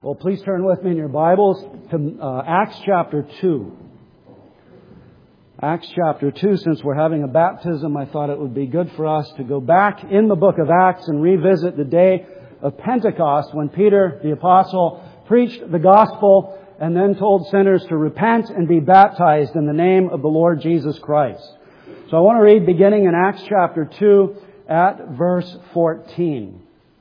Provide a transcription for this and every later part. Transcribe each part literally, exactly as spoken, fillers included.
Well, please turn with me in your Bibles to uh, Acts chapter two. Acts chapter two, since we're having a baptism, I thought it would be good for us to go back in the book of Acts and revisit the day of Pentecost when Peter, the apostle, preached the gospel and then told sinners to repent and be baptized in the name of the Lord Jesus Christ. So I want to read beginning in Acts chapter two at verse fourteen.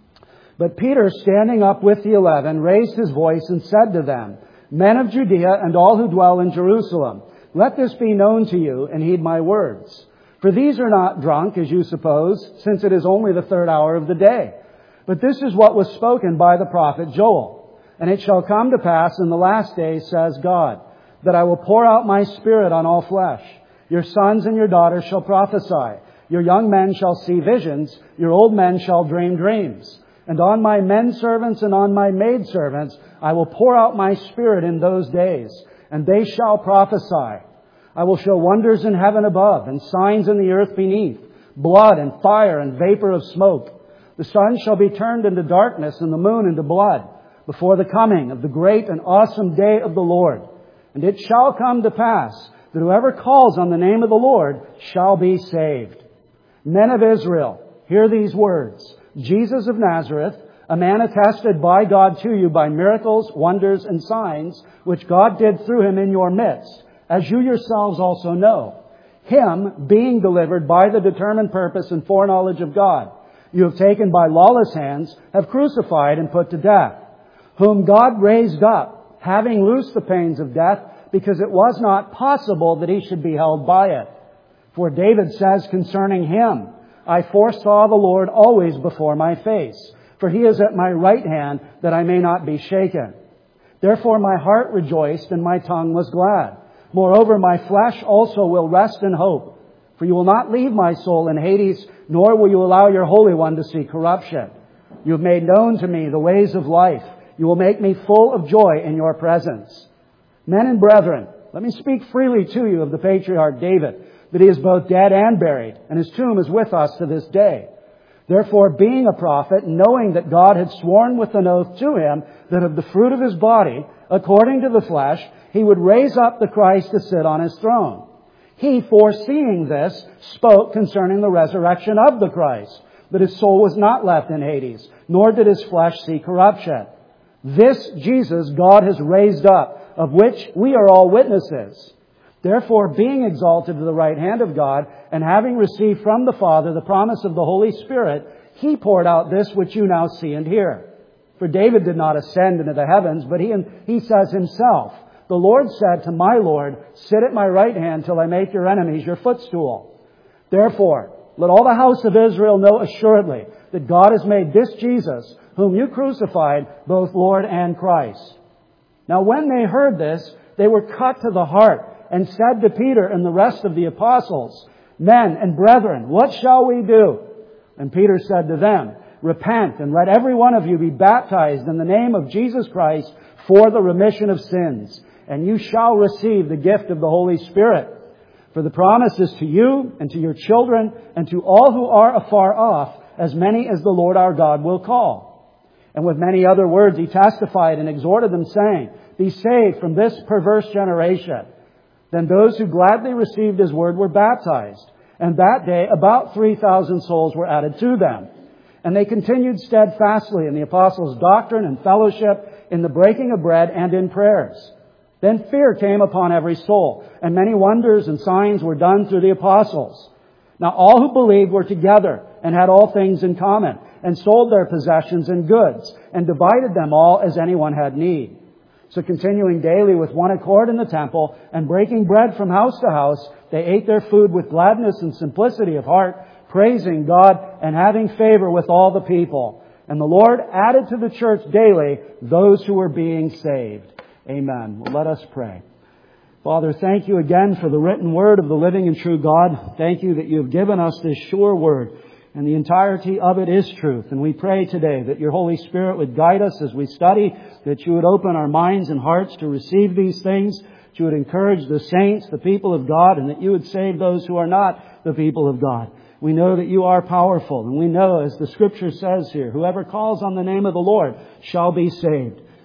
But Peter, standing up with the eleven, raised his voice and said to them, Men of Judea and all who dwell in Jerusalem, let this be known to you, and heed my words. For these are not drunk, as you suppose, since it is only the third hour of the day. But this is what was spoken by the prophet Joel. And it shall come to pass in the last days, says God, that I will pour out my Spirit on all flesh. Your sons and your daughters shall prophesy. Your young men shall see visions. Your old men shall dream dreams. And on my men servants and on my maid servants I will pour out my Spirit in those days, and they shall prophesy. I will show wonders in heaven above, and signs in the earth beneath, blood and fire and vapor of smoke. The sun shall be turned into darkness, and the moon into blood, before the coming of the great and awesome day of the Lord. And it shall come to pass that whoever calls on the name of the Lord shall be saved. Men of Israel, hear these words. Jesus of Nazareth, a man attested by God to you by miracles, wonders, and signs, which God did through him in your midst, as you yourselves also know. Him, being delivered by the determined purpose and foreknowledge of God, you have taken by lawless hands, have crucified and put to death, whom God raised up, having loosed the pains of death, because it was not possible that he should be held by it. For David says concerning him, I foresaw the Lord always before my face, for he is at my right hand, that I may not be shaken. Therefore my heart rejoiced, and my tongue was glad. Moreover, my flesh also will rest in hope. For you will not leave my soul in Hades, nor will you allow your Holy One to see corruption. You have made known to me the ways of life. You will make me full of joy in your presence. Men and brethren, let me speak freely to you of the patriarch David, that he is both dead and buried, and his tomb is with us to this day. Therefore, being a prophet, knowing that God had sworn with an oath to him that of the fruit of his body, according to the flesh, he would raise up the Christ to sit on his throne. He, foreseeing this, spoke concerning the resurrection of the Christ, that his soul was not left in Hades, nor did his flesh see corruption. This Jesus God has raised up, of which we are all witnesses. Therefore, being exalted to the right hand of God, and having received from the Father the promise of the Holy Spirit, He poured out this which you now see and hear. For David did not ascend into the heavens, but he, he says himself, The Lord said to my Lord, Sit at my right hand till I make your enemies your footstool. Therefore, let all the house of Israel know assuredly that God has made this Jesus, whom you crucified, both Lord and Christ. Now when they heard this, they were cut to the heart, and said to Peter and the rest of the apostles, Men and brethren, what shall we do? And Peter said to them, Repent, and let every one of you be baptized in the name of Jesus Christ for the remission of sins, and you shall receive the gift of the Holy Spirit. For the promise is to you and to your children and to all who are afar off, as many as the Lord our God will call. And with many other words he testified and exhorted them, saying, Be saved from this perverse generation. Then those who gladly received His word were baptized. And that day about three thousand souls were added to them. And they continued steadfastly in the apostles' doctrine and fellowship, in the breaking of bread and in prayers. Then fear came upon every soul, and many wonders and signs were done through the apostles. Now all who believed were together and had all things in common, and sold their possessions and goods, and divided them all as anyone had need. So continuing daily with one accord in the temple, and breaking bread from house to house, they ate their food with gladness and simplicity of heart, praising God and having favor with all the people. And the Lord added to the church daily those who were being saved. Amen. Well, let us pray. Father, thank you again for the written word of the living and true God. Thank you that you have given us this sure word, and the entirety of it is truth. And we pray today that your Holy Spirit would guide us as we study, that you would open our minds and hearts to receive these things, that you would encourage the saints, the people of God, and that you would save those who are not the people of God. We know that you are powerful, and we know, as the Scripture says here, whoever calls on the name of the Lord shall be saved.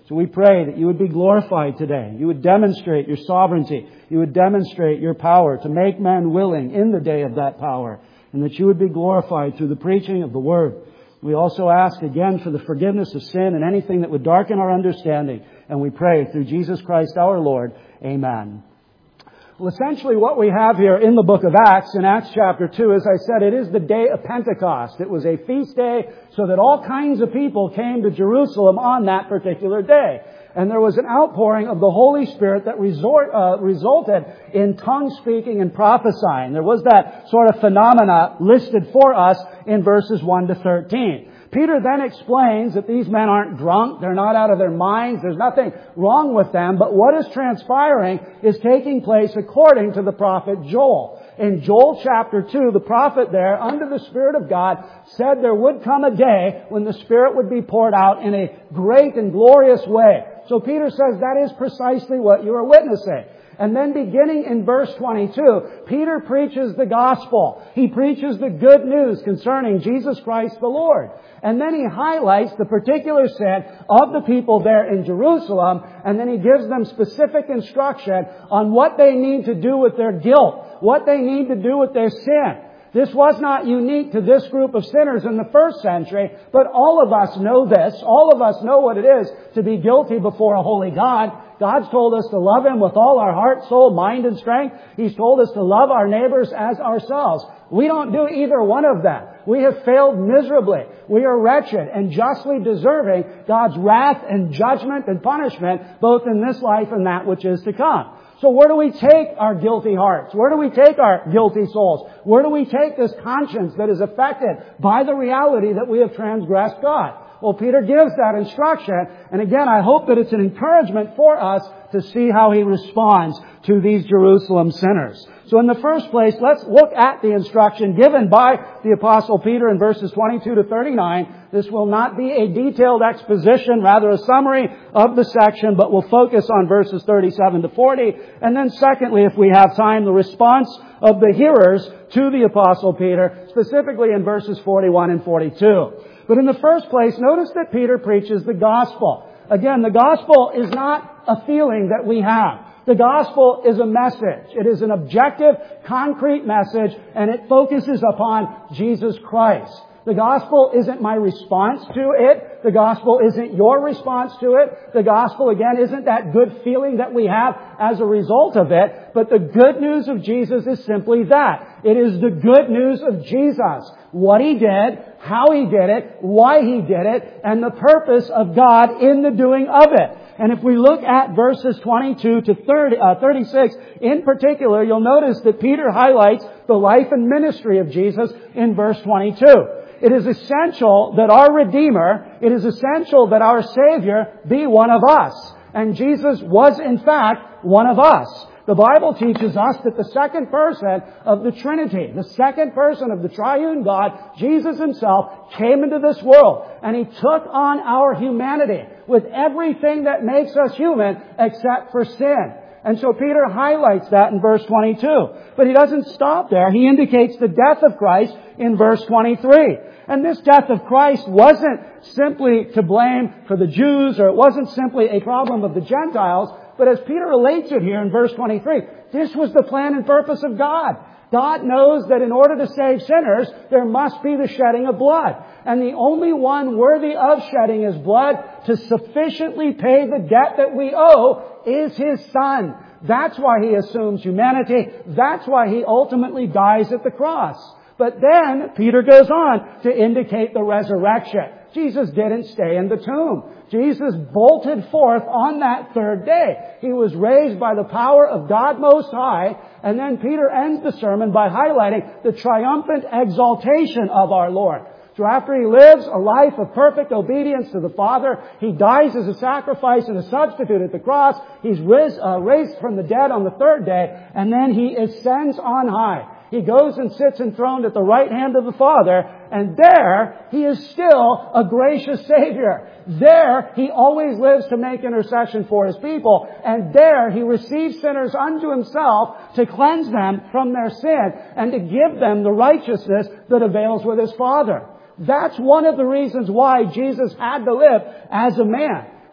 So we pray that you would be glorified today. You would demonstrate your sovereignty. You would demonstrate your power to make men willing in the day of that power. And that you would be glorified through the preaching of the Word. We also ask again for the forgiveness of sin and anything that would darken our understanding. And we pray through Jesus Christ our Lord. Amen. Well, essentially what we have here in the book of Acts, in Acts chapter two, as I said, it is the day of Pentecost. It was a feast day so that all kinds of people came to Jerusalem on that particular day. And there was an outpouring of the Holy Spirit that resort, uh, resulted in tongue speaking and prophesying. There was that sort of phenomena listed for us in verses one to thirteen. Peter then explains that these men aren't drunk, they're not out of their minds, there's nothing wrong with them, but what is transpiring is taking place according to the prophet Joel. In Joel chapter two, the prophet there, under the Spirit of God, said there would come a day when the Spirit would be poured out in a great and glorious way. So Peter says that is precisely what you are witnessing. And then beginning in verse twenty-two, Peter preaches the gospel. He preaches the good news concerning Jesus Christ the Lord. And then he highlights the particular sin of the people there in Jerusalem, and then he gives them specific instruction on what they need to do with their guilt, what they need to do with their sin. This was not unique to this group of sinners in the first century, but all of us know this. All of us know what it is to be guilty before a holy God. God's told us to love Him with all our heart, soul, mind, and strength. He's told us to love our neighbors as ourselves. We don't do either one of them. We have failed miserably. We are wretched and justly deserving God's wrath and judgment and punishment, both in this life and that which is to come. So where do we take our guilty hearts? Where do we take our guilty souls? Where do we take this conscience that is affected by the reality that we have transgressed God? Well, Peter gives that instruction. And again, I hope that it's an encouragement for us to see how he responds to these Jerusalem sinners. So in the first place, let's look at the instruction given by the Apostle Peter in verses twenty-two to thirty-nine. This will not be a detailed exposition, rather a summary of the section, but we'll focus on verses thirty-seven to forty. And then secondly, if we have time, the response of the hearers to the Apostle Peter, specifically in verses forty-one and forty-two. But in the first place, notice that Peter preaches the gospel. Again, the gospel is not a feeling that we have. The gospel is a message. It is an objective, concrete message, and it focuses upon Jesus Christ. The gospel isn't my response to it. The gospel isn't your response to it. The gospel, again, isn't that good feeling that we have as a result of it. But the good news of Jesus is simply that. It is the good news of Jesus. What He did, how He did it, why He did it, and the purpose of God in the doing of it. And if we look at verses twenty-two to thirty, uh, thirty-six in particular, you'll notice that Peter highlights the life and ministry of Jesus in verse twenty-two. It is essential that our Redeemer, it is essential that our Savior be one of us. And Jesus was in fact one of us. The Bible teaches us that the second person of the Trinity, the second person of the triune God, Jesus Himself, came into this world and He took on our humanity with everything that makes us human except for sin. And so Peter highlights that in verse twenty-two. But he doesn't stop there. He indicates the death of Christ in verse twenty-three. And this death of Christ wasn't simply to blame for the Jews, or it wasn't simply a problem of the Gentiles. But as Peter relates it here in verse twenty-three, this was the plan and purpose of God. God knows that in order to save sinners, there must be the shedding of blood. And the only one worthy of shedding His blood to sufficiently pay the debt that we owe is His Son. That's why He assumes humanity. That's why He ultimately dies at the cross. But then Peter goes on to indicate the resurrection. Jesus didn't stay in the tomb. Jesus bolted forth on that third day. He was raised by the power of God Most High. And then Peter ends the sermon by highlighting the triumphant exaltation of our Lord. So after He lives a life of perfect obedience to the Father, He dies as a sacrifice and a substitute at the cross. He's raised, uh, raised from the dead on the third day. And then He ascends on high. He goes and sits enthroned at the right hand of the Father, and there He is still a gracious Savior. There He always lives to make intercession for His people, and there He receives sinners unto Himself to cleanse them from their sin and to give them the righteousness that avails with His Father. That's one of the reasons why Jesus had to live as a man.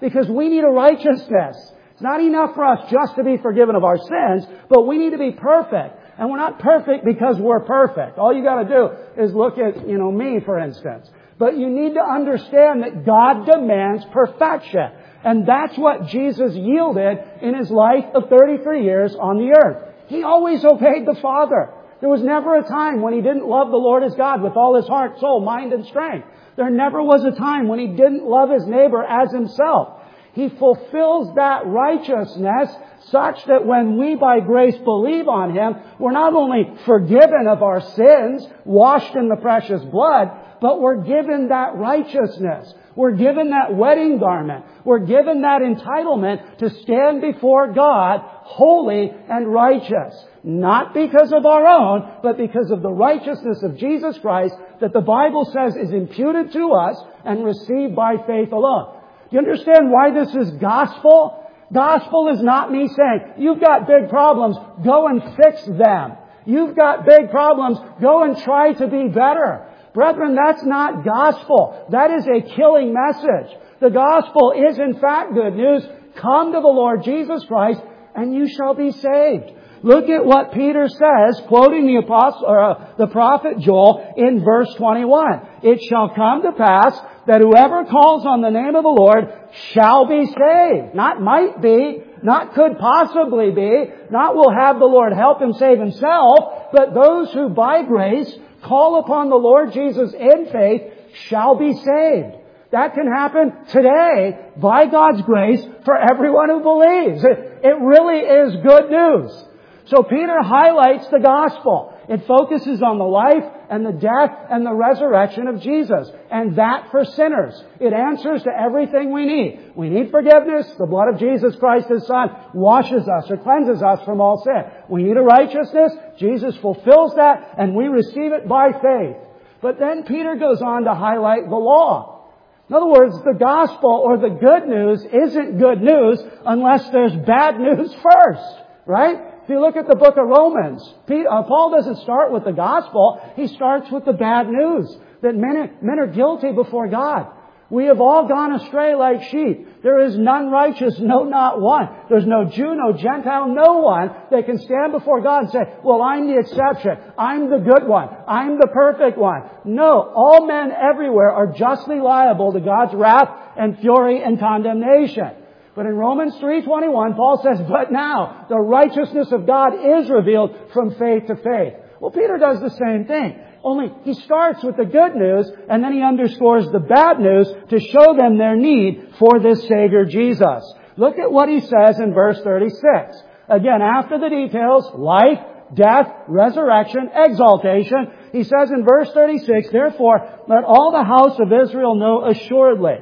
Because we need a righteousness. It's not enough for us just to be forgiven of our sins, but we need to be perfect. And we're not perfect because we're perfect. All you got to do is look at, you know, me, for instance. But you need to understand that God demands perfection. And that's what Jesus yielded in His life of thirty-three years on the earth. He always obeyed the Father. There was never a time when He didn't love the Lord His God with all His heart, soul, mind, and strength. There never was a time when He didn't love His neighbor as Himself. He fulfills that righteousness such that when we by grace believe on Him, we're not only forgiven of our sins, washed in the precious blood, but we're given that righteousness. We're given that wedding garment. We're given that entitlement to stand before God holy and righteous. Not because of our own, but because of the righteousness of Jesus Christ that the Bible says is imputed to us and received by faith alone. Do you understand why this is gospel? Gospel is not me saying, you've got big problems, go and fix them. You've got big problems, go and try to be better. Brethren, that's not gospel. That is a killing message. The gospel is in fact good news. Come to the Lord Jesus Christ and you shall be saved. Look at what Peter says, quoting the apostle, or uh, the prophet Joel in verse twenty-one. It shall come to pass that whoever calls on the name of the Lord shall be saved. Not might be, not could possibly be, not will have the Lord help him save himself, but those who by grace call upon the Lord Jesus in faith shall be saved. That can happen today by God's grace for everyone who believes. It, it really is good news. So Peter highlights the gospel. It focuses on the life and the death and the resurrection of Jesus. And that for sinners. It answers to everything we need. We need forgiveness. The blood of Jesus Christ, His Son, washes us or cleanses us from all sin. We need a righteousness. Jesus fulfills that and we receive it by faith. But then Peter goes on to highlight the law. In other words, the gospel or the good news isn't good news unless there's bad news first. Right? If you look at the book of Romans, Paul doesn't start with the gospel. He starts with the bad news that men, men are guilty before God. We have all gone astray like sheep. There is none righteous, no, not one. There's no Jew, no Gentile, no one that can stand before God and say, well, I'm the exception. I'm the good one. I'm the perfect one. No, all men everywhere are justly liable to God's wrath and fury and condemnation. But in Romans three twenty-one, Paul says, but now the righteousness of God is revealed from faith to faith. Well, Peter does the same thing. Only he starts with the good news and then he underscores the bad news to show them their need for this Savior Jesus. Look at what he says in verse thirty-six. Again, after the details, life, death, resurrection, exaltation, he says in verse thirty-six, therefore, let all the house of Israel know assuredly.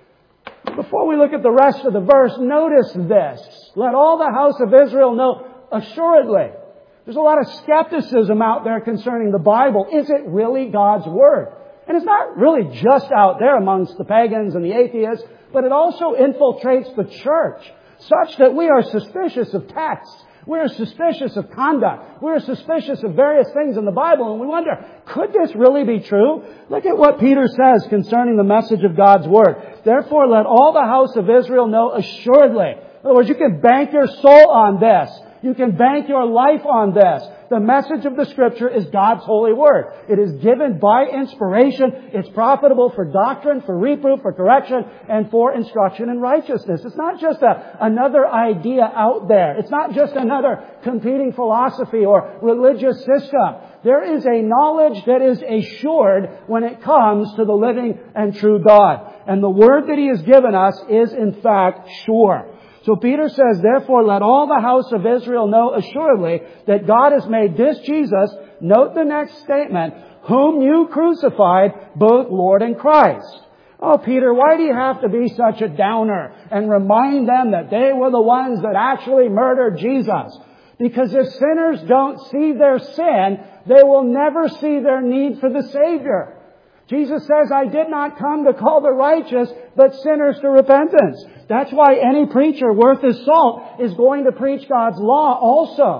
Before we look at the rest of the verse, notice this. Let all the house of Israel know assuredly. There's a lot of skepticism out there concerning the Bible. Is it really God's Word? And it's not really just out there amongst the pagans and the atheists, but it also infiltrates the church, such that we are suspicious of texts. We're suspicious of conduct. We're suspicious of various things in the Bible, and we wonder, could this really be true? Look at what Peter says concerning the message of God's Word. Therefore, let all the house of Israel know assuredly. In other words, you can bank your soul on this. You can bank your life on this. The message of the Scripture is God's holy Word. It is given by inspiration. It's profitable for doctrine, for reproof, for correction, and for instruction in righteousness. It's not just a, another idea out there. It's not just another competing philosophy or religious system. There is a knowledge that is assured when it comes to the living and true God. And the Word that He has given us is in fact sure. So Peter says, therefore, let all the house of Israel know assuredly that God has made this Jesus, note the next statement, whom you crucified, both Lord and Christ. Oh, Peter, why do you have to be such a downer and remind them that they were the ones that actually murdered Jesus? Because if sinners don't see their sin, they will never see their need for the Savior. Jesus says, I did not come to call the righteous, but sinners to repentance. That's why any preacher worth his salt is going to preach God's law also.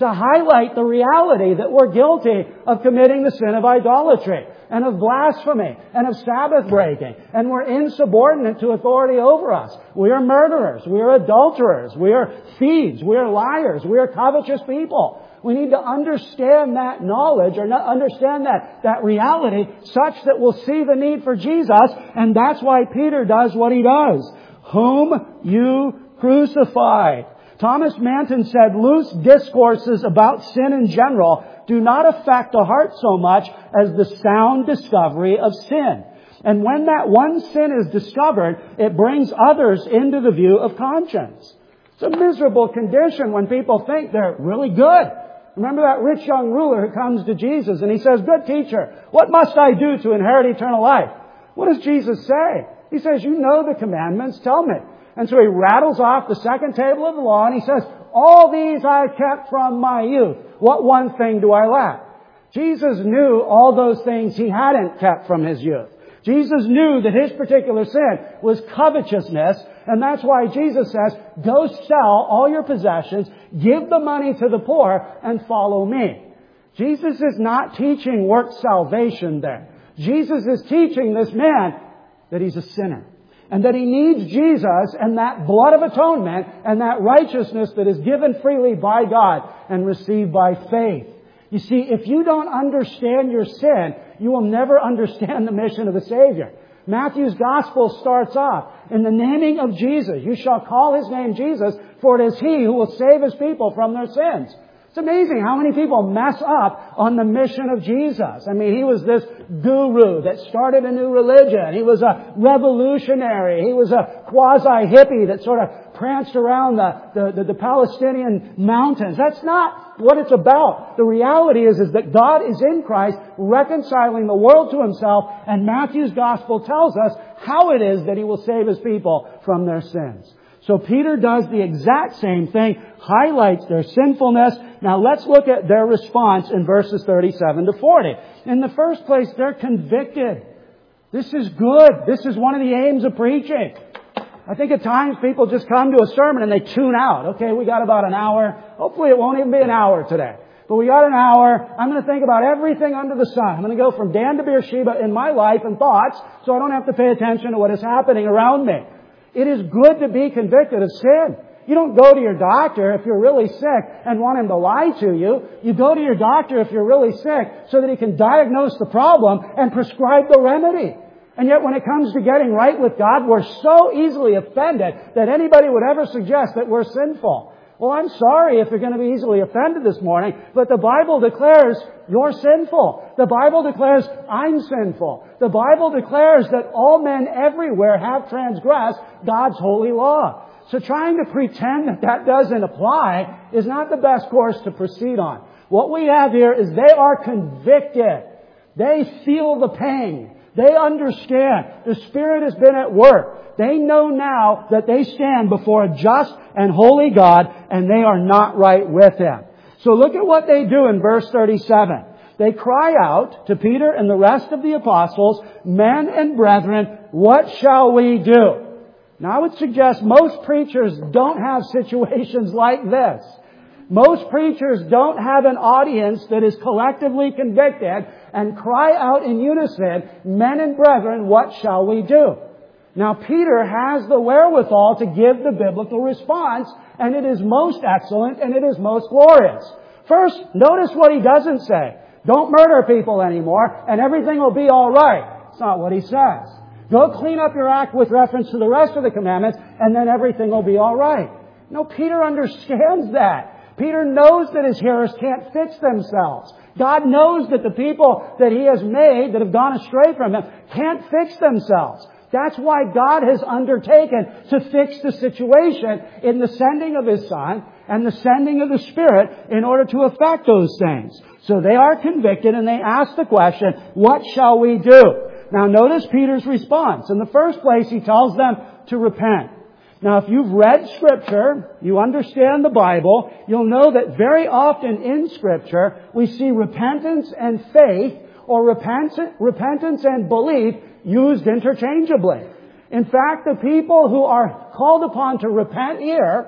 to highlight the reality that we're guilty of committing the sin of idolatry and of blasphemy and of Sabbath breaking, and we're insubordinate to authority over us. We are murderers. We are adulterers. We are thieves. We are liars. We are covetous people. We need to understand that knowledge, or not understand that, that reality, such that we'll see the need for Jesus, and that's why Peter does what he does. Whom you crucified. Thomas Manton said, loose discourses about sin in general do not affect the heart so much as the sound discovery of sin. And when that one sin is discovered, it brings others into the view of conscience. It's a miserable condition when people think they're really good. Remember that rich young ruler who comes to Jesus and he says, good teacher, what must I do to inherit eternal life? What does Jesus say? He says, you know the commandments, tell me. And so he rattles off the second table of the law and he says, all these I kept from my youth. What one thing do I lack? Jesus knew all those things he hadn't kept from his youth. Jesus knew that his particular sin was covetousness, and that's why Jesus says, go sell all your possessions, give the money to the poor, and follow me. Jesus is not teaching work salvation there. Jesus is teaching this man that he's a sinner, and that he needs Jesus and that blood of atonement and that righteousness that is given freely by God and received by faith. You see, if you don't understand your sin, you will never understand the mission of the Savior. Matthew's Gospel starts off, in the naming of Jesus, you shall call His name Jesus, for it is He who will save His people from their sins. It's amazing how many people mess up on the mission of Jesus. I mean, He was this guru that started a new religion. He was a revolutionary. He was a quasi-hippie that sort of pranced around the, the, the, the Palestinian mountains. That's not what it's about. The reality is, is that God is in Christ reconciling the world to Himself, and Matthew's Gospel tells us how it is that He will save His people from their sins. So Peter does the exact same thing, highlights their sinfulness. Now let's look at their response in verses thirty-seven to forty. In the first place, they're convicted. This is good. This is one of the aims of preaching. I think at times people just come to a sermon and they tune out. Okay, we got about an hour. Hopefully it won't even be an hour today. But we got an hour. I'm going to think about everything under the sun. I'm going to go from Dan to Beersheba in my life and thoughts, so I don't have to pay attention to what is happening around me. It is good to be convicted of sin. You don't go to your doctor if you're really sick and want him to lie to you. You go to your doctor if you're really sick so that he can diagnose the problem and prescribe the remedy. And yet when it comes to getting right with God, we're so easily offended that anybody would ever suggest that we're sinful. Well, I'm sorry if you're going to be easily offended this morning, but the Bible declares you're sinful. The Bible declares I'm sinful. The Bible declares that all men everywhere have transgressed God's holy law. So trying to pretend that that doesn't apply is not the best course to proceed on. What we have here is they are convicted. They feel the pain. They understand. The Spirit has been at work. They know now that they stand before a just and holy God, and they are not right with Him. So look at what they do in verse thirty-seven. They cry out to Peter and the rest of the apostles, men and brethren, what shall we do? Now I would suggest most preachers don't have situations like this. Most preachers don't have an audience that is collectively convicted and cry out in unison, men and brethren, what shall we do? Now Peter has the wherewithal to give the biblical response, and it is most excellent and it is most glorious. First, notice what he doesn't say. Don't murder people anymore and everything will be all right. It's not what he says. Go clean up your act with reference to the rest of the commandments and then everything will be all right. No, Peter understands that. Peter knows that his hearers can't fix themselves. God knows that the people that He has made that have gone astray from Him can't fix themselves. That's why God has undertaken to fix the situation in the sending of His Son and the sending of the Spirit in order to effect those things. So they are convicted and they ask the question, what shall we do? Now notice Peter's response. In the first place, he tells them to repent. Now if you've read Scripture, you understand the Bible, you'll know that very often in Scripture we see repentance and faith, or repentance, repentance and belief used interchangeably. In fact, the people who are called upon to repent here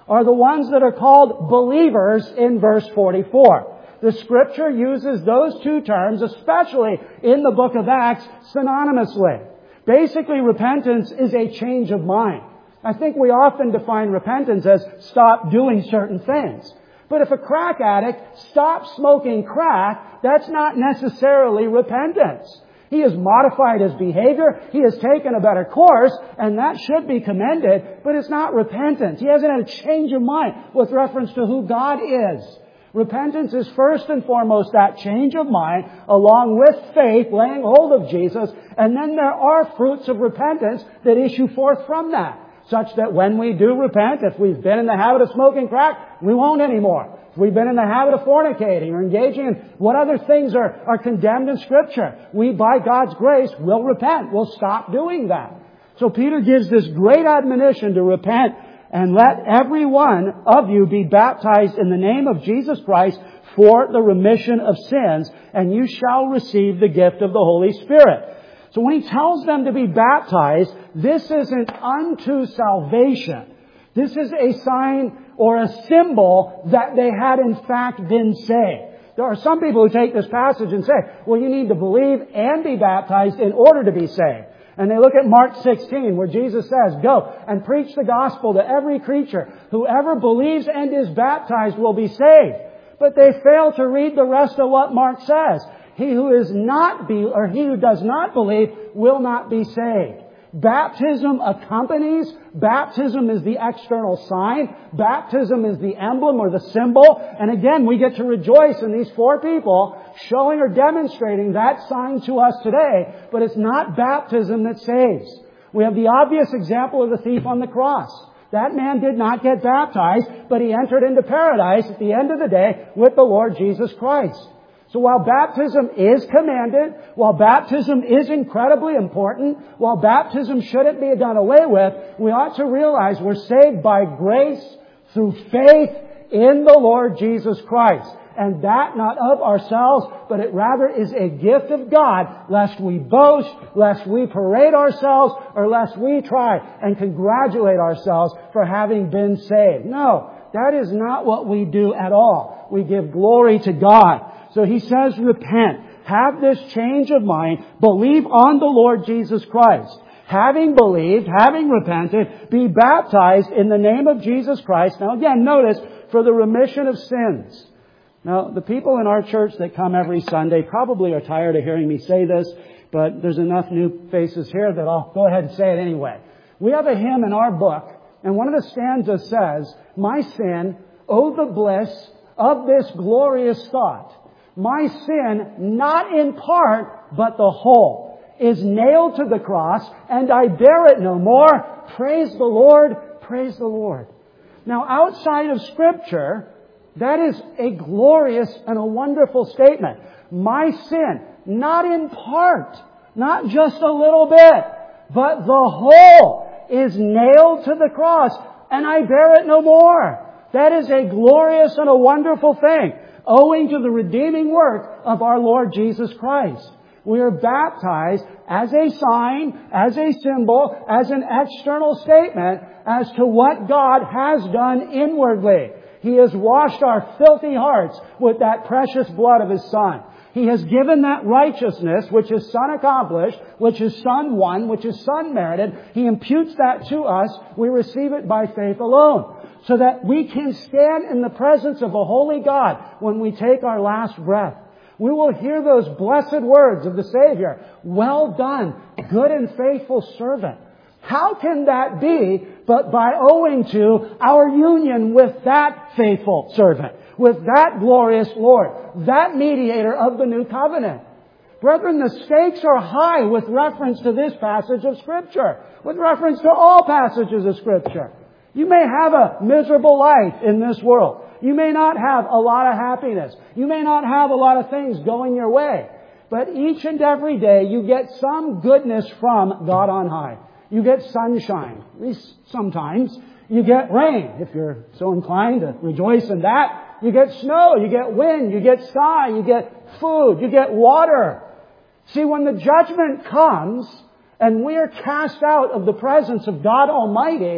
are the ones that are called believers in verse forty-four. The Scripture uses those two terms, especially in the book of Acts, synonymously. Basically, repentance is a change of mind. I think we often define repentance as stop doing certain things. But if a crack addict stops smoking crack, that's not necessarily repentance. He has modified his behavior, he has taken a better course, and that should be commended, but it's not repentance. He hasn't had a change of mind with reference to who God is. Repentance is first and foremost that change of mind, along with faith, laying hold of Jesus, and then there are fruits of repentance that issue forth from that, such that when we do repent, if we've been in the habit of smoking crack, we won't anymore. If we've been in the habit of fornicating or engaging in what other things are, are condemned in Scripture, we, by God's grace, will repent. We'll stop doing that. So Peter gives this great admonition to repent, and let every one of you be baptized in the name of Jesus Christ for the remission of sins, and you shall receive the gift of the Holy Spirit. So when he tells them to be baptized, this isn't unto salvation. This is a sign or a symbol that they had in fact been saved. There are some people who take this passage and say, well, you need to believe and be baptized in order to be saved. And they look at Mark sixteen, where Jesus says, go and preach the gospel to every creature. Whoever believes and is baptized will be saved. But they fail to read the rest of what Mark says. He who is not be, or he who does not believe will not be saved. Baptism accompanies. Baptism is the external sign. Baptism is the emblem or the symbol. And again, we get to rejoice in these four people showing or demonstrating that sign to us today. But it's not baptism that saves. We have the obvious example of the thief on the cross. That man did not get baptized, but he entered into paradise at the end of the day with the Lord Jesus Christ. So while baptism is commanded, while baptism is incredibly important, while baptism shouldn't be done away with, we ought to realize we're saved by grace through faith in the Lord Jesus Christ. And that not of ourselves, but it rather is a gift of God, lest we boast, lest we parade ourselves, or lest we try and congratulate ourselves for having been saved. No, that is not what we do at all. We give glory to God. So he says, repent, have this change of mind, believe on the Lord Jesus Christ. Having believed, having repented, be baptized in the name of Jesus Christ. Now again, notice, for the remission of sins. Now, the people in our church that come every Sunday probably are tired of hearing me say this, but there's enough new faces here that I'll go ahead and say it anyway. We have a hymn in our book, and one of the stanzas says, my sin, oh the bliss of this glorious thought. My sin, not in part, but the whole, is nailed to the cross, and I bear it no more. Praise the Lord, praise the Lord. Now, outside of Scripture, that is a glorious and a wonderful statement. My sin, not in part, not just a little bit, but the whole is nailed to the cross, and I bear it no more. That is a glorious and a wonderful thing, owing to the redeeming work of our Lord Jesus Christ. We are baptized as a sign, as a symbol, as an external statement as to what God has done inwardly. He has washed our filthy hearts with that precious blood of His Son. He has given that righteousness which His Son accomplished, which His Son won, which His Son merited. He imputes that to us. We receive it by faith alone, so that we can stand in the presence of a holy God when we take our last breath. We will hear those blessed words of the Savior, well done, good and faithful servant. How can that be but by owing to our union with that faithful servant, with that glorious Lord, that mediator of the new covenant? Brethren, the stakes are high with reference to this passage of Scripture, with reference to all passages of Scripture. You may have a miserable life in this world. You may not have a lot of happiness. You may not have a lot of things going your way. But each and every day you get some goodness from God on high. You get sunshine, at least sometimes. You get rain, if you're so inclined to rejoice in that. You get snow, you get wind, you get sky, you get food, you get water. See, when the judgment comes and we are cast out of the presence of God Almighty,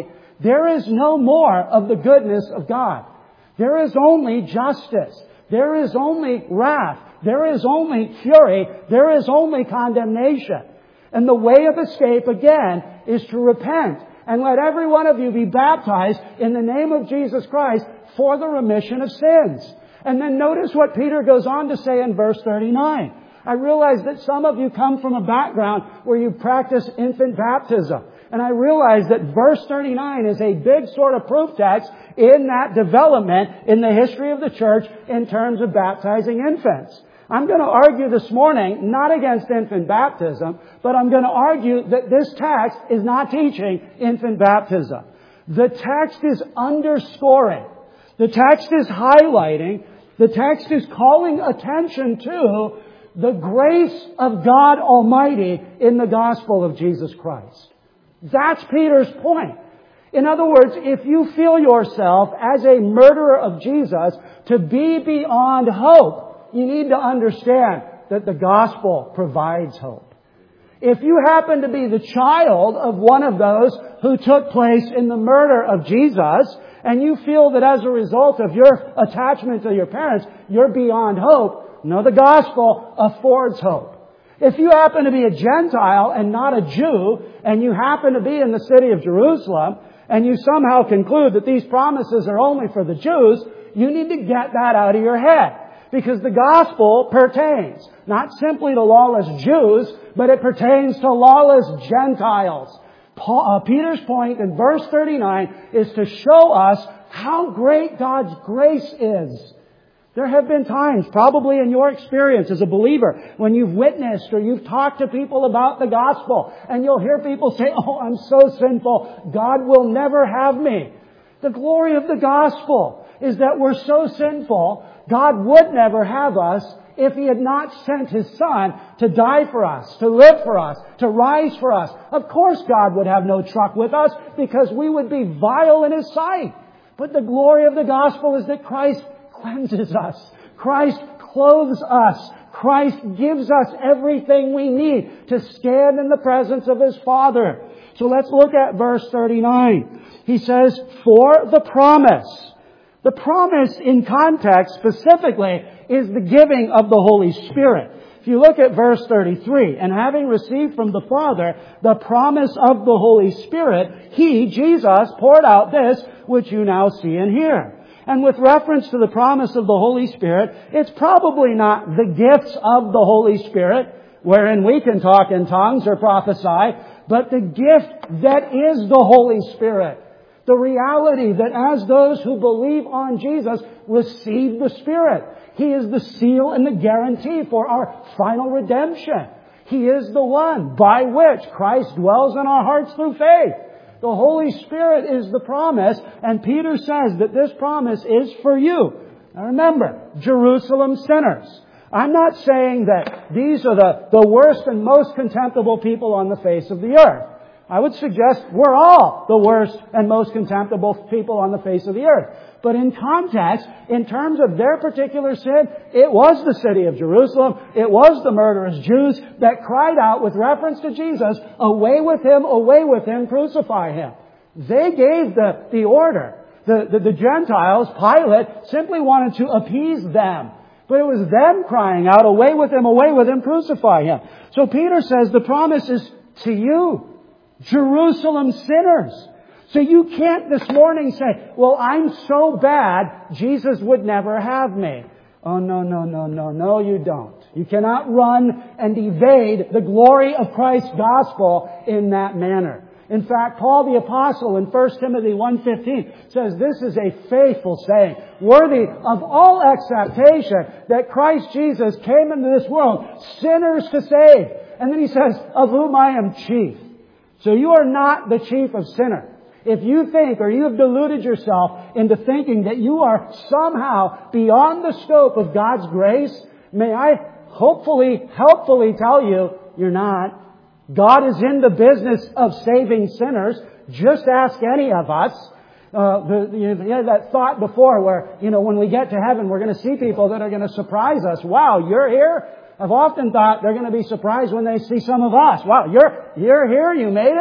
there is no more of the goodness of God. There is only justice. There is only wrath. There is only fury. There is only condemnation. And the way of escape, again, is to repent and let every one of you be baptized in the name of Jesus Christ for the remission of sins. And then notice what Peter goes on to say in verse thirty-nine. I realize that some of you come from a background where you practice infant baptism. And I realize that verse thirty-nine is a big sort of proof text in that development in the history of the church in terms of baptizing infants. I'm going to argue this morning not against infant baptism, but I'm going to argue that this text is not teaching infant baptism. The text is underscoring. The text is highlighting. The text is calling attention to the grace of God Almighty in the gospel of Jesus Christ. That's Peter's point. In other words, if you feel yourself as a murderer of Jesus to be beyond hope, you need to understand that the gospel provides hope. If you happen to be the child of one of those who took place in the murder of Jesus, and you feel that as a result of your attachment to your parents, you're beyond hope, no, the gospel affords hope. If you happen to be a Gentile and not a Jew, and you happen to be in the city of Jerusalem, and you somehow conclude that these promises are only for the Jews, you need to get that out of your head. Because the gospel pertains not simply to lawless Jews, but it pertains to lawless Gentiles. Paul, uh, Peter's point in verse thirty-nine is to show us how great God's grace is. There have been times, probably in your experience as a believer, when you've witnessed or you've talked to people about the gospel, and you'll hear people say, "Oh, I'm so sinful, God will never have me." The glory of the gospel is that we're so sinful, God would never have us if He had not sent His Son to die for us, to live for us, to rise for us. Of course God would have no truck with us because we would be vile in His sight. But the glory of the gospel is that Christ cleanses us. Christ clothes us. Christ gives us everything we need to stand in the presence of His Father. So let's look at verse thirty-nine. He says, for the promise. The promise in context specifically is the giving of the Holy Spirit. If you look at verse thirty-three, and having received from the Father the promise of the Holy Spirit, He, Jesus, poured out this which you now see and hear. And with reference to the promise of the Holy Spirit, it's probably not the gifts of the Holy Spirit, wherein we can talk in tongues or prophesy, but the gift that is the Holy Spirit. The reality that as those who believe on Jesus receive the Spirit. He is the seal and the guarantee for our final redemption. He is the one by which Christ dwells in our hearts through faith. The Holy Spirit is the promise, and Peter says that this promise is for you. Now remember, Jerusalem sinners. I'm not saying that these are the, the worst and most contemptible people on the face of the earth. I would suggest we're all the worst and most contemptible people on the face of the earth. But in context, in terms of their particular sin, it was the city of Jerusalem, it was the murderous Jews that cried out with reference to Jesus, away with Him, away with Him, crucify Him. They gave the, the order. The, the, the Gentiles, Pilate, simply wanted to appease them. But it was them crying out, away with Him, away with Him, crucify Him. So Peter says the promise is to you, Jerusalem sinners. So you can't this morning say, well, I'm so bad, Jesus would never have me. Oh, no, no, no, no, no, you don't. You cannot run and evade the glory of Christ's gospel in that manner. In fact, Paul the Apostle in First Timothy one fifteen says this is a faithful saying, worthy of all acceptation, that Christ Jesus came into this world sinners to save. And then he says, of whom I am chief. So you are not the chief of sinners. If you think or you have deluded yourself into thinking that you are somehow beyond the scope of God's grace, may I hopefully, helpfully tell you, you're not. God is in the business of saving sinners. Just ask any of us. Uh, the, you had that thought before where, you know, when we get to heaven, we're going to see people that are going to surprise us. Wow, you're here? I've often thought they're going to be surprised when they see some of us. Wow, you're, you're here? You made it?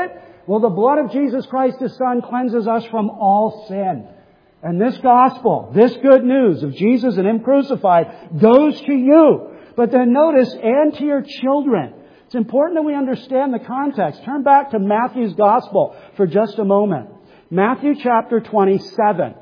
Well, the blood of Jesus Christ, His Son, cleanses us from all sin. And this gospel, this good news of Jesus and Him crucified, goes to you. But then notice, and to your children. It's important that we understand the context. Turn back to Matthew's gospel for just a moment. Matthew chapter twenty-seven.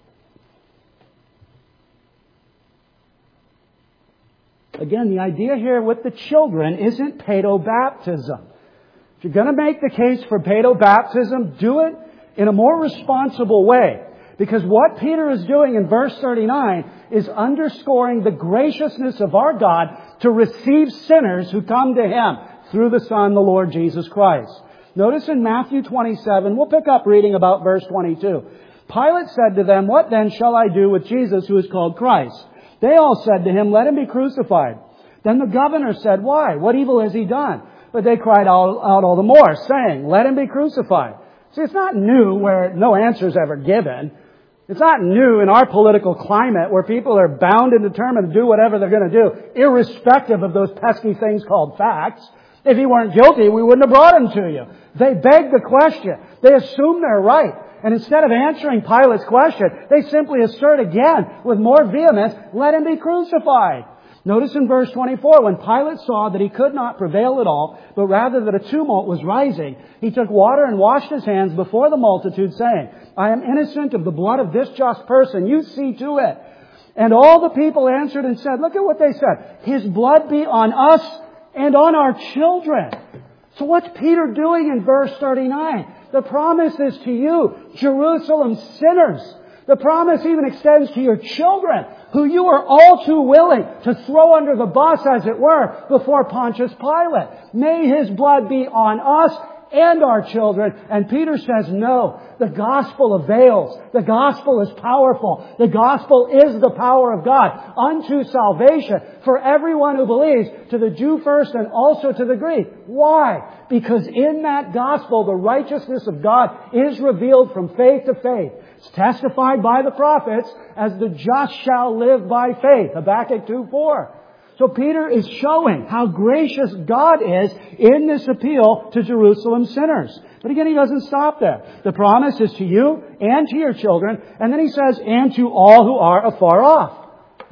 Again, the idea here with the children isn't paedobaptism. If you're going to make the case for paedobaptism, do it in a more responsible way. Because what Peter is doing in verse thirty-nine is underscoring the graciousness of our God to receive sinners who come to Him through the Son, the Lord Jesus Christ. Notice in Matthew twenty-seven, we'll pick up reading about verse twenty-two. Pilate said to them, "What then shall I do with Jesus who is called Christ?" They all said to him, "Let Him be crucified." Then the governor said, "Why? What evil has He done?" But they cried out, out all the more, saying, "Let Him be crucified." See, it's not new where no answer is ever given. It's not new in our political climate where people are bound and determined to do whatever they're going to do, irrespective of those pesky things called facts. If He weren't guilty, we wouldn't have brought Him to you. They beg the question. They assume they're right. And instead of answering Pilate's question, they simply assert again with more vehemence, "Let Him be crucified." Notice in verse twenty-four, when Pilate saw that he could not prevail at all, but rather that a tumult was rising, he took water and washed his hands before the multitude, saying, "I am innocent of the blood of this just person. You see to it." And all the people answered and said, look at what they said, "His blood be on us and on our children." So what's Peter doing in verse thirty-nine? The promise is to you, Jerusalem sinners. The promise even extends to your children, who you are all too willing to throw under the bus, as it were, before Pontius Pilate. May His blood be on us and our children. And Peter says, no, the gospel avails. The gospel is powerful. The gospel is the power of God unto salvation for everyone who believes, to the Jew first and also to the Greek. Why? Because in that gospel, the righteousness of God is revealed from faith to faith. It's testified by the prophets as the just shall live by faith. Habakkuk two four. So Peter is showing how gracious God is in this appeal to Jerusalem sinners. But again, he doesn't stop there. The promise is to you and to your children. And then he says, and to all who are afar off.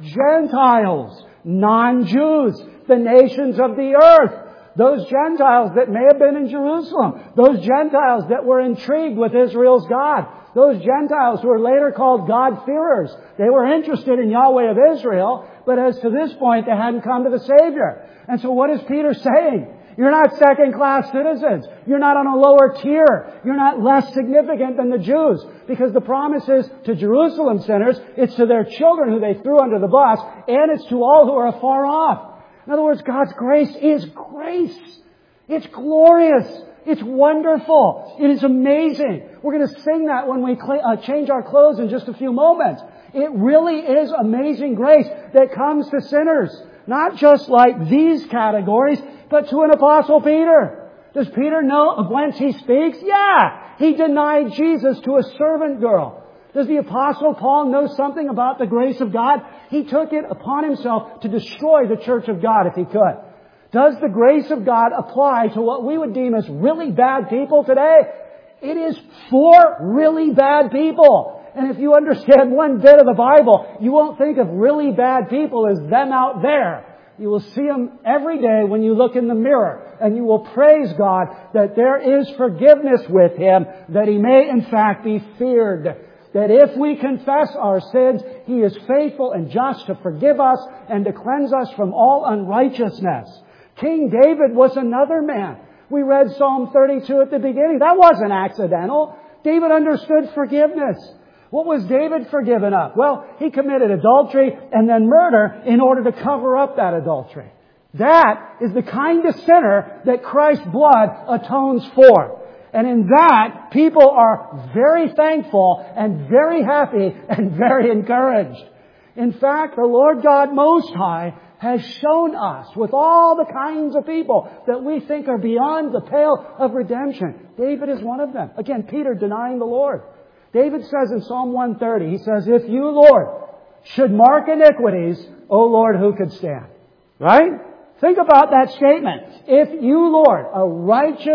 Gentiles, non-Jews, the nations of the earth. Those Gentiles that may have been in Jerusalem. Those Gentiles that were intrigued with Israel's God. Those Gentiles who were later called God-fearers. They were interested in Yahweh of Israel, but as to this point, they hadn't come to the Savior. And so what is Peter saying? You're not second-class citizens. You're not on a lower tier. You're not less significant than the Jews. Because the promise is to Jerusalem sinners, it's to their children who they threw under the bus, and it's to all who are afar off. In other words, God's grace is grace. It's glorious. It's wonderful. It is amazing. We're going to sing that when we cl- uh, change our clothes in just a few moments. It really is amazing grace that comes to sinners. Not just like these categories, but to an apostle Peter. Does Peter know of whence he speaks? Yeah. He denied Jesus to a servant girl. Does the apostle Paul know something about the grace of God? He took it upon himself to destroy the church of God if he could. Does the grace of God apply to what we would deem as really bad people today? It is for really bad people. And if you understand one bit of the Bible, you won't think of really bad people as them out there. You will see them every day when you look in the mirror. And you will praise God that there is forgiveness with Him, that He may in fact be feared. That if we confess our sins, He is faithful and just to forgive us and to cleanse us from all unrighteousness. King David was another man. We read Psalm thirty-two at the beginning. That wasn't accidental. David understood forgiveness. What was David forgiven of? Well, he committed adultery and then murder in order to cover up that adultery. That is the kind of sinner that Christ's blood atones for. And in that, people are very thankful and very happy and very encouraged. In fact, the Lord God Most High has shown us with all the kinds of people that we think are beyond the pale of redemption. David is one of them. Again, Peter denying the Lord. David says in Psalm one thirty, he says, if you, Lord, should mark iniquities, O Lord, who could stand? Right? Think about that statement. If you, Lord, a righteous,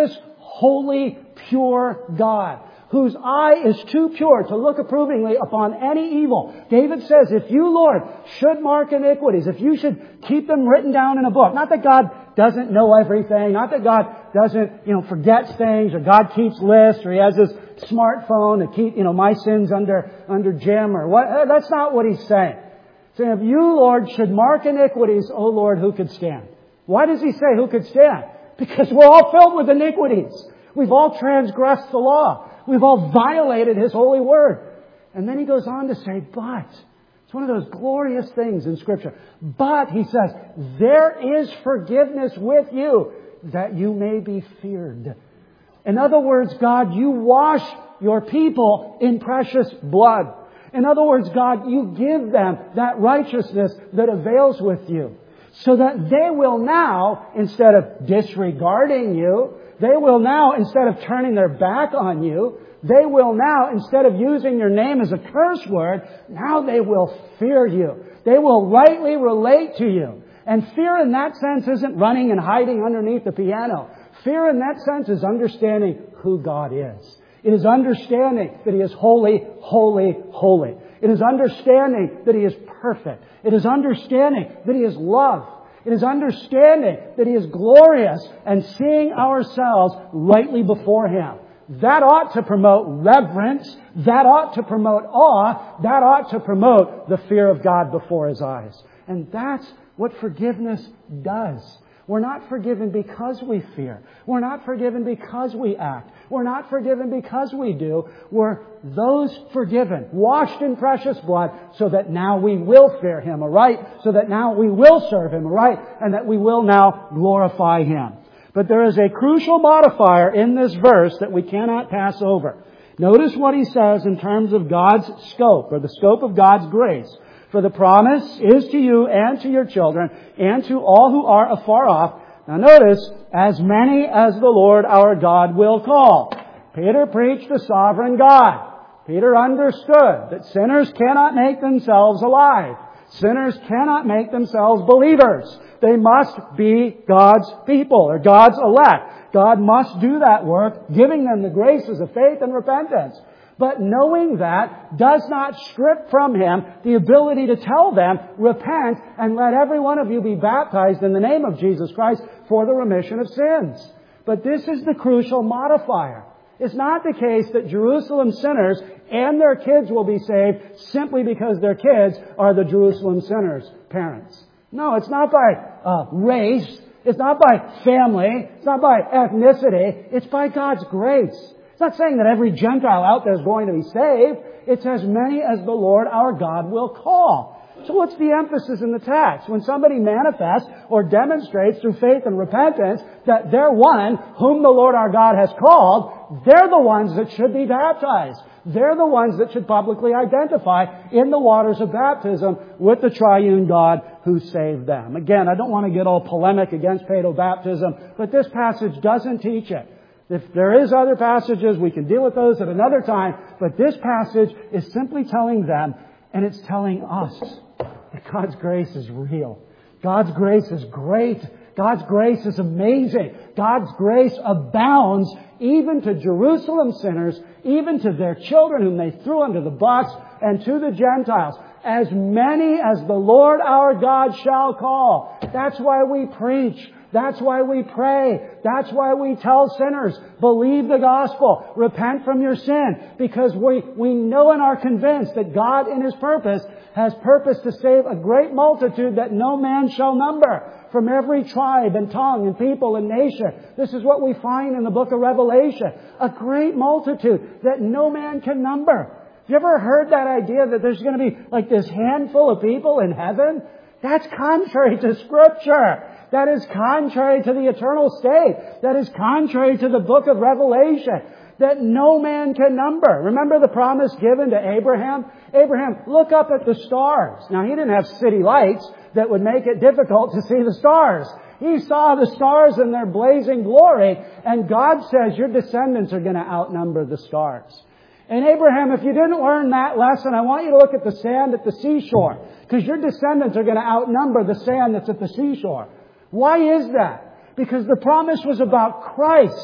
holy, pure God, whose eye is too pure to look approvingly upon any evil. David says, if you, Lord, should mark iniquities, if you should keep them written down in a book, not that God doesn't know everything, not that God doesn't, you know, forgets things, or God keeps lists, or He has His smartphone to keep, you know, my sins under, under Jim, or what. That's not what He's saying. He's saying, if you, Lord, should mark iniquities, O Lord, who could stand? Why does He say who could stand? Because we're all filled with iniquities. We've all transgressed the law. We've all violated His holy word. And then He goes on to say, but, it's one of those glorious things in Scripture. But, He says, there is forgiveness with you, that you may be feared. In other words, God, you wash your people in precious blood. In other words, God, you give them that righteousness that avails with you. So that they will now, instead of disregarding you, they will now, instead of turning their back on you, they will now, instead of using your name as a curse word, now they will fear you. They will rightly relate to you. And fear in that sense isn't running and hiding underneath the piano. Fear in that sense is understanding who God is. It is understanding that He is holy, holy, holy. It is understanding that He is perfect. It is understanding that He is love. It is understanding that He is glorious and seeing ourselves rightly before Him. That ought to promote reverence. That ought to promote awe. That ought to promote the fear of God before His eyes. And that's what forgiveness does. We're not forgiven because we fear. We're not forgiven because we act. We're not forgiven because we do. We're those forgiven, washed in precious blood, so that now we will fear Him aright, so that now we will serve Him aright, and that we will now glorify Him. But there is a crucial modifier in this verse that we cannot pass over. Notice what he says in terms of God's scope, or the scope of God's grace. For the promise is to you and to your children and to all who are afar off. Now notice, as many as the Lord our God will call. Peter preached the sovereign God. Peter understood that sinners cannot make themselves alive. Sinners cannot make themselves believers. They must be God's people, or God's elect. God must do that work, giving them the graces of faith and repentance. But knowing that does not strip from Him the ability to tell them, repent and let every one of you be baptized in the name of Jesus Christ for the remission of sins. But this is the crucial modifier. It's not the case that Jerusalem sinners and their kids will be saved simply because their kids are the Jerusalem sinners' parents. No, it's not by uh, race. It's not by family. It's not by ethnicity. It's by God's grace. It's not saying that every Gentile out there is going to be saved. It's as many as the Lord our God will call. So what's the emphasis in the text? When somebody manifests or demonstrates through faith and repentance that they're one whom the Lord our God has called, they're the ones that should be baptized. They're the ones that should publicly identify in the waters of baptism with the triune God who saved them. Again, I don't want to get all polemic against paedobaptism, but this passage doesn't teach it. If there is other passages, we can deal with those at another time. But this passage is simply telling them, and it's telling us, that God's grace is real. God's grace is great. God's grace is amazing. God's grace abounds even to Jerusalem sinners, even to their children whom they threw under the bus, and to the Gentiles. As many as the Lord our God shall call. That's why we preach. That's why we pray. That's why we tell sinners, believe the gospel, repent from your sin, because we, we know and are convinced that God in His purpose has purpose to save a great multitude that no man shall number, from every tribe and tongue and people and nation. This is what we find in the book of Revelation. A great multitude that no man can number. Have you ever heard that idea that there's going to be like this handful of people in heaven? That's contrary to Scripture. That is contrary to the eternal state. That is contrary to the book of Revelation. That no man can number. Remember the promise given to Abraham? Abraham, look up at the stars. Now, he didn't have city lights that would make it difficult to see the stars. He saw the stars in their blazing glory. And God says, your descendants are going to outnumber the stars. And Abraham, if you didn't learn that lesson, I want you to look at the sand at the seashore. Because your descendants are going to outnumber the sand that's at the seashore. Why is that? Because the promise was about Christ.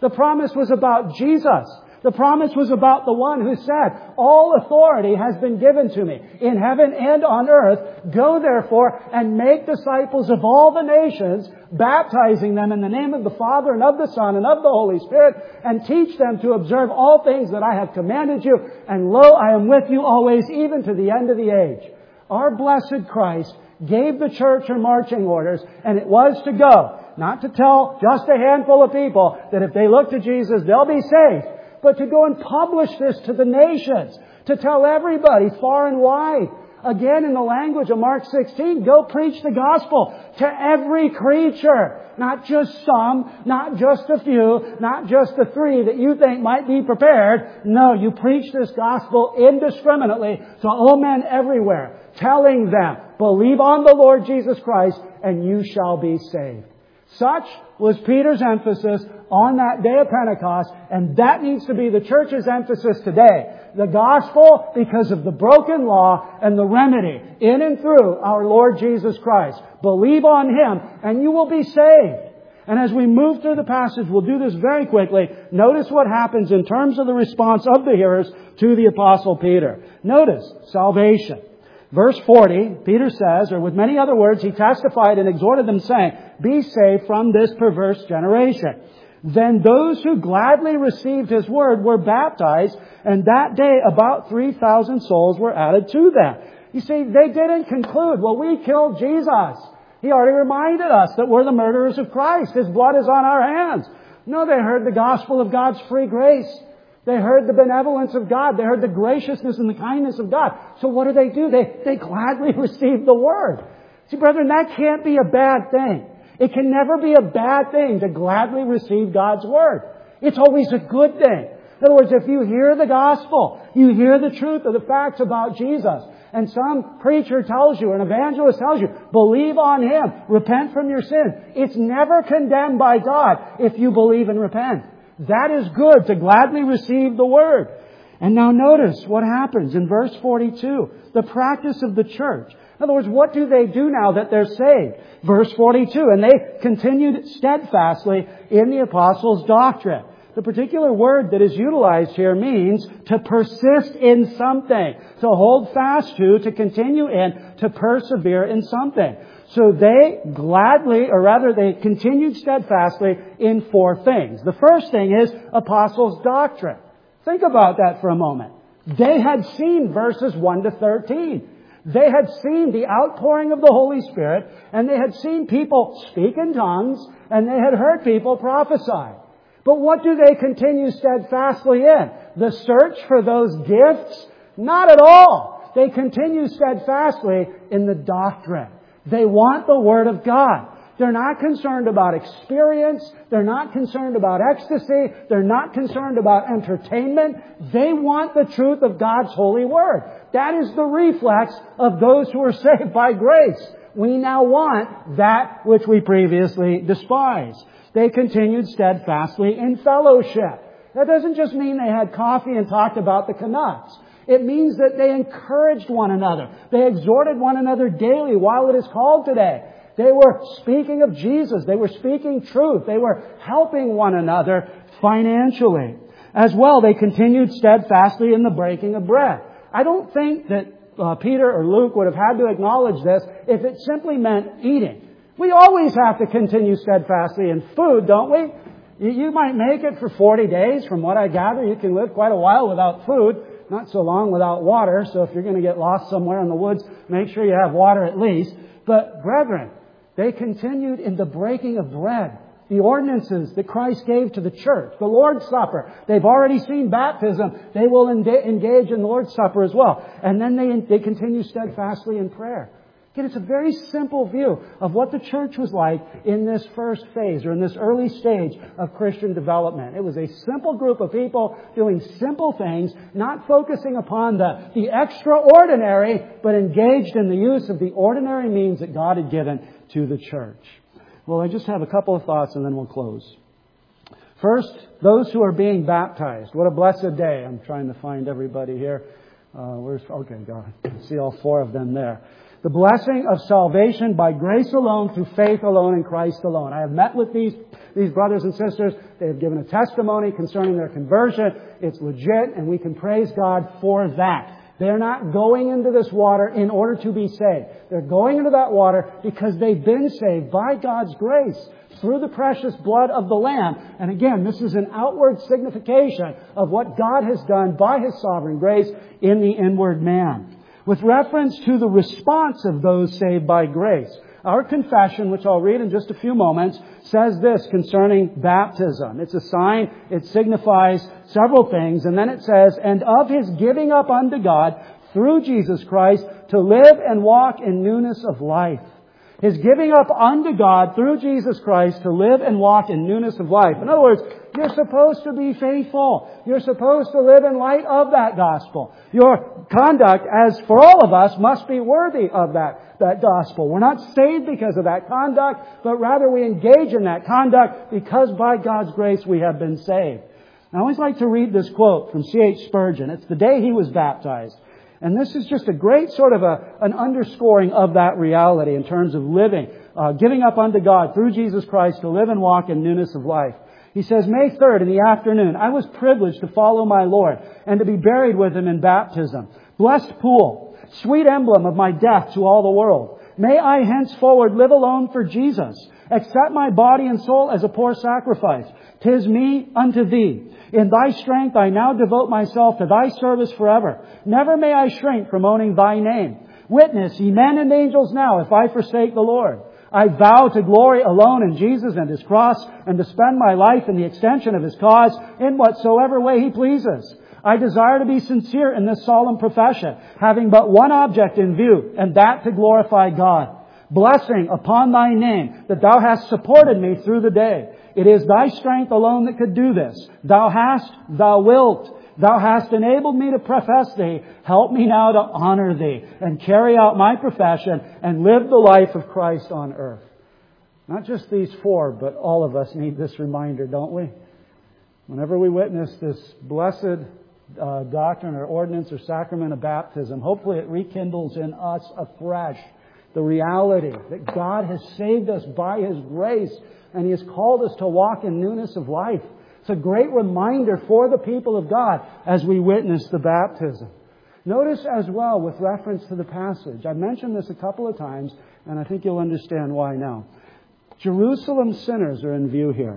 The promise was about Jesus. The promise was about the one who said, all authority has been given to me in heaven and on earth. Go therefore and make disciples of all the nations, baptizing them in the name of the Father and of the Son and of the Holy Spirit, and teach them to observe all things that I have commanded you. And lo, I am with you always, even to the end of the age. Our blessed Christ gave the church her marching orders, and it was to go, not to tell just a handful of people that if they look to Jesus, they'll be saved, but to go and publish this to the nations, to tell everybody far and wide. Again, in the language of Mark sixteen, go preach the gospel to every creature. Not just some, not just a few, not just the three that you think might be prepared. No, you preach this gospel indiscriminately to all men everywhere, telling them, believe on the Lord Jesus Christ and you shall be saved. Such was Peter's emphasis on that day of Pentecost, and that needs to be the church's emphasis today. The gospel because of the broken law and the remedy in and through our Lord Jesus Christ. Believe on Him and you will be saved. And as we move through the passage, we'll do this very quickly. Notice what happens in terms of the response of the hearers to the Apostle Peter. Notice salvation. Verse forty, Peter says, or with many other words, he testified and exhorted them, saying, be saved from this perverse generation. Then those who gladly received His word were baptized, and that day about three thousand souls were added to them. You see, they didn't conclude, well, we killed Jesus. He already reminded us that we're the murderers of Christ. His blood is on our hands. No, they heard the gospel of God's free grace. They heard the benevolence of God. They heard the graciousness and the kindness of God. So what do they do? They, they gladly receive the word. See, brethren, that can't be a bad thing. It can never be a bad thing to gladly receive God's word. It's always a good thing. In other words, if you hear the gospel, you hear the truth of the facts about Jesus, and some preacher tells you, an evangelist tells you, believe on Him, repent from your sins. It's never condemned by God if you believe and repent. That is good, to gladly receive the word. And now notice what happens in verse forty-two. The practice of the church. In other words, what do they do now that they're saved? Verse forty-two. And they continued steadfastly in the apostles' doctrine. The particular word that is utilized here means to persist in something, to hold fast to, to continue in, to persevere in something. So they gladly, or rather they continued steadfastly in four things. The first thing is apostles' doctrine. Think about that for a moment. They had seen verses one to thirteen. They had seen the outpouring of the Holy Spirit, and they had seen people speak in tongues, and they had heard people prophesy. But what do they continue steadfastly in? The search for those gifts? Not at all. They continue steadfastly in the doctrine. They want the Word of God. They're not concerned about experience. They're not concerned about ecstasy. They're not concerned about entertainment. They want the truth of God's holy Word. That is the reflex of those who are saved by grace. We now want that which we previously despised. They continued steadfastly in fellowship. That doesn't just mean they had coffee and talked about the Canucks. It means that they encouraged one another. They exhorted one another daily while it is called today. They were speaking of Jesus. They were speaking truth. They were helping one another financially. As well, they continued steadfastly in the breaking of bread. I don't think that uh, Peter or Luke would have had to acknowledge this if it simply meant eating. We always have to continue steadfastly in food, don't we? You might make it for forty days. From what I gather, you can live quite a while without food. Not so long without water. So if you're going to get lost somewhere in the woods, make sure you have water at least. But brethren, they continued in the breaking of bread. The ordinances that Christ gave to the church. The Lord's Supper. They've already seen baptism. They will engage in the Lord's Supper as well. And then they, they continue steadfastly in prayer. Again, it's a very simple view of what the church was like in this first phase or in this early stage of Christian development. It was a simple group of people doing simple things, not focusing upon the, the extraordinary, but engaged in the use of the ordinary means that God had given to the church. Well, I just have a couple of thoughts and then we'll close. First, those who are being baptized. What a blessed day. I'm trying to find everybody here. Uh, where's, okay, God. I see all four of them there. The blessing of salvation by grace alone, through faith alone, in Christ alone. I have met with these these brothers and sisters, they have given a testimony concerning their conversion. It's legit, and we can praise God for that. They're not going into this water in order to be saved. They're going into that water because they've been saved by God's grace through the precious blood of the Lamb. And again, this is an outward signification of what God has done by His sovereign grace in the inward man. With reference to the response of those saved by grace, our confession, which I'll read in just a few moments, says this concerning baptism. It's a sign. It signifies several things. And then it says, and of His giving up unto God through Jesus Christ to live and walk in newness of life. His giving up unto God through Jesus Christ to live and walk in newness of life. In other words, you're supposed to be faithful. You're supposed to live in light of that gospel. Your conduct, as for all of us, must be worthy of that, that gospel. We're not saved because of that conduct, but rather we engage in that conduct because by God's grace we have been saved. I always like to read this quote from C H Spurgeon. It's the day he was baptized. And this is just a great sort of a, an underscoring of that reality in terms of living, uh, giving up unto God through Jesus Christ to live and walk in newness of life. He says, May third in the afternoon, I was privileged to follow my Lord and to be buried with Him in baptism. Blessed pool, sweet emblem of my death to all the world. May I henceforward live alone for Jesus, accept my body and soul as a poor sacrifice. 'Tis me unto Thee. In Thy strength I now devote myself to Thy service forever. Never may I shrink from owning Thy name. Witness, ye men and angels now, if I forsake the Lord. I vow to glory alone in Jesus and His cross, and to spend my life in the extension of His cause in whatsoever way He pleases. I desire to be sincere in this solemn profession, having but one object in view, and that to glorify God. Blessing upon Thy name, that Thou hast supported me through the day. It is Thy strength alone that could do this. Thou hast, Thou wilt. Thou hast enabled me to profess Thee. Help me now to honor Thee and carry out my profession and live the life of Christ on earth. Not just these four, but all of us need this reminder, don't we? Whenever we witness this blessed uh, doctrine or ordinance or sacrament of baptism, hopefully it rekindles in us afresh the reality that God has saved us by His grace and He has called us to walk in newness of life. It's a great reminder for the people of God as we witness the baptism. Notice as well with reference to the passage. I mentioned this a couple of times, and I think you'll understand why now. Jerusalem sinners are in view here.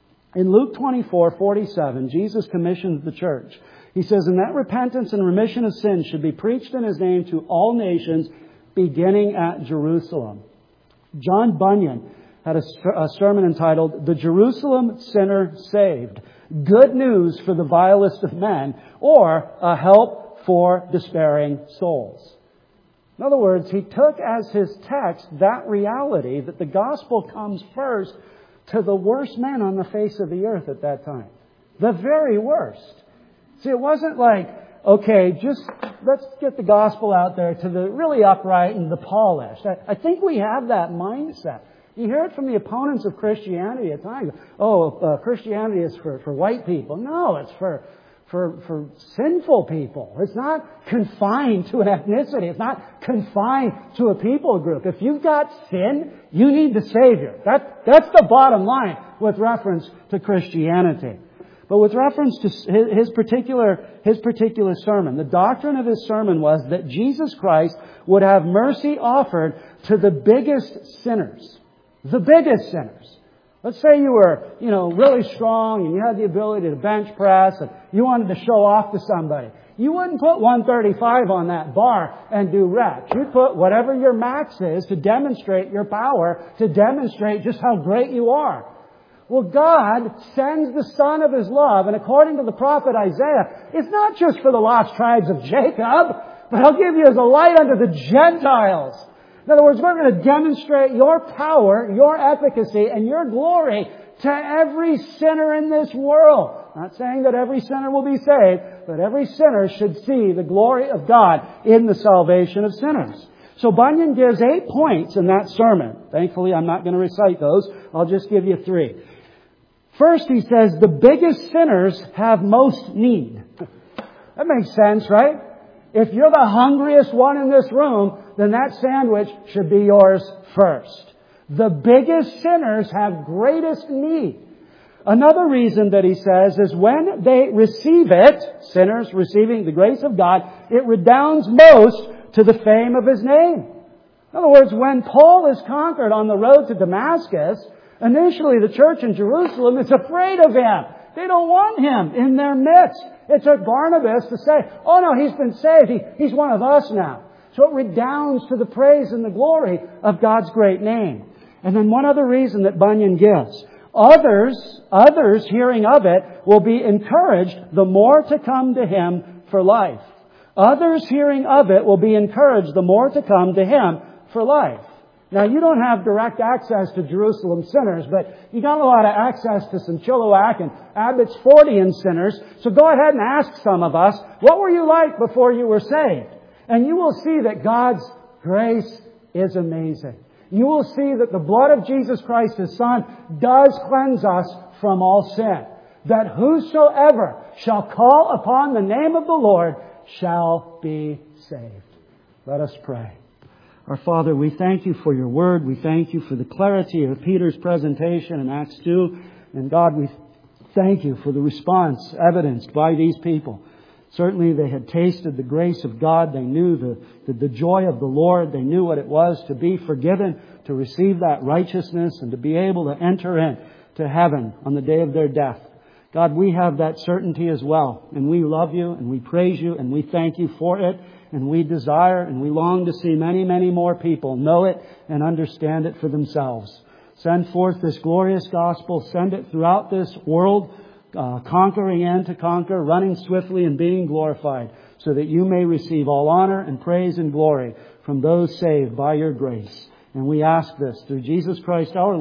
In Luke twenty-four forty-seven, Jesus commissions the church. He says, and that repentance and remission of sins should be preached in His name to all nations, beginning at Jerusalem. John Bunyan had a, a sermon entitled, The Jerusalem Sinner Saved. Good news for the vilest of men, or a help for despairing souls. In other words, he took as his text that reality that the gospel comes first to the worst men on the face of the earth at that time. The very worst. See, it wasn't like, okay, just let's get the gospel out there to the really upright and the polished. I, I think we have that mindset. You hear it from the opponents of Christianity at times. Oh, uh, Christianity is for, for white people. No, it's for, for, for sinful people. It's not confined to an ethnicity. It's not confined to a people group. If you've got sin, you need the Savior. That, that's the bottom line with reference to Christianity. But with reference to his particular, his particular sermon, the doctrine of his sermon was that Jesus Christ would have mercy offered to the biggest sinners. The biggest sinners. Let's say you were, you know, really strong and you had the ability to bench press and you wanted to show off to somebody. You wouldn't put one thirty-five on that bar and do reps. You'd put whatever your max is to demonstrate your power, to demonstrate just how great you are. Well, God sends the Son of His love, and according to the prophet Isaiah, it's not just for the lost tribes of Jacob, but I'll give you as a light unto the Gentiles. In other words, we're going to demonstrate your power, your efficacy, and your glory to every sinner in this world. Not saying that every sinner will be saved, but every sinner should see the glory of God in the salvation of sinners. So Bunyan gives eight points in that sermon. Thankfully, I'm not going to recite those. I'll just give you three. First, he says, the biggest sinners have most need. That makes sense, right? If you're the hungriest one in this room, then that sandwich should be yours first. The biggest sinners have greatest need. Another reason that he says is when they receive it, sinners receiving the grace of God, it redounds most to the fame of His name. In other words, when Paul is conquered on the road to Damascus, initially the church in Jerusalem is afraid of him. They don't want him in their midst. It took Barnabas to say, oh no, he's been saved. He, he's one of us now. So it redounds to the praise and the glory of God's great name. And then one other reason that Bunyan gives. Others, others hearing of it will be encouraged the more to come to Him for life. Others hearing of it will be encouraged the more to come to Him for life. Now, you don't have direct access to Jerusalem sinners, but you got a lot of access to some Chilliwack and Abbott's Fortean sinners. So go ahead and ask some of us, what were you like before you were saved? And you will see that God's grace is amazing. You will see that the blood of Jesus Christ, His Son, does cleanse us from all sin. That whosoever shall call upon the name of the Lord shall be saved. Let us pray. Our Father, we thank You for Your Word. We thank You for the clarity of Peter's presentation in Acts two. And God, we thank You for the response evidenced by these people. Certainly they had tasted the grace of God. They knew the, the, the joy of the Lord. They knew what it was to be forgiven, to receive that righteousness, and to be able to enter in to heaven on the day of their death. God, we have that certainty as well. And we love You, and we praise You, and we thank You for it. And we desire and we long to see many, many more people know it and understand it for themselves. Send forth this glorious gospel. Send it throughout this world, uh, conquering and to conquer, running swiftly and being glorified, so that You may receive all honor and praise and glory from those saved by Your grace. And we ask this through Jesus Christ our Lord.